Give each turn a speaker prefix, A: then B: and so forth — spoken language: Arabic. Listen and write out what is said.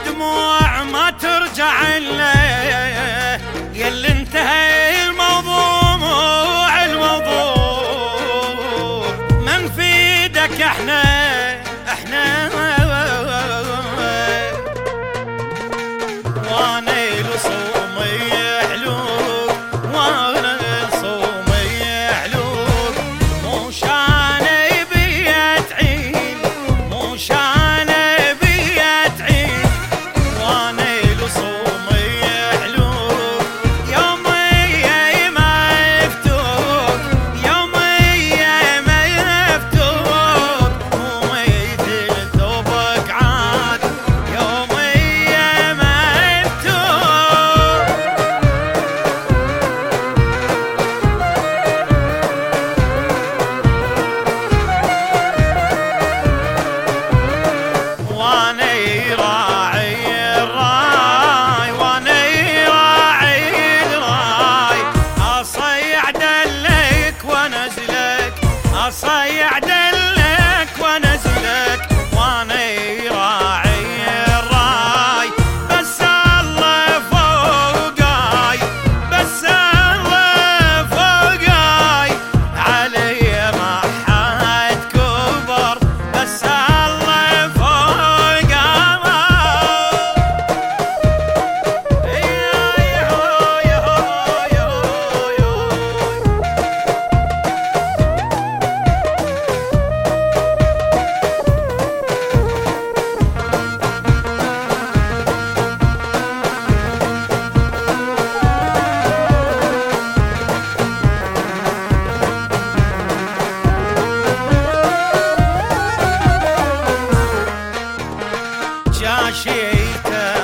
A: دموع ما ترجع إلا ياللي انتهى الموضوع من في ايدك احنا وانا لصومي يحلوك وانا لصومي يحلوك مو شاني بيا تعين مو شاني بيا تعين وانا لصومي يحلوك يومي ما يفتوك يومي ما يفتوك مو مثل ثوبك عاد يومي ما واني راعي الراي واني راعي الراي اصيع دلك وانزلك اصيع دلك وانزلك واني راعي الراي بس الله فوقاي بس الله فوقاي علي ما حد كبر بس الله فوقاي جاشيته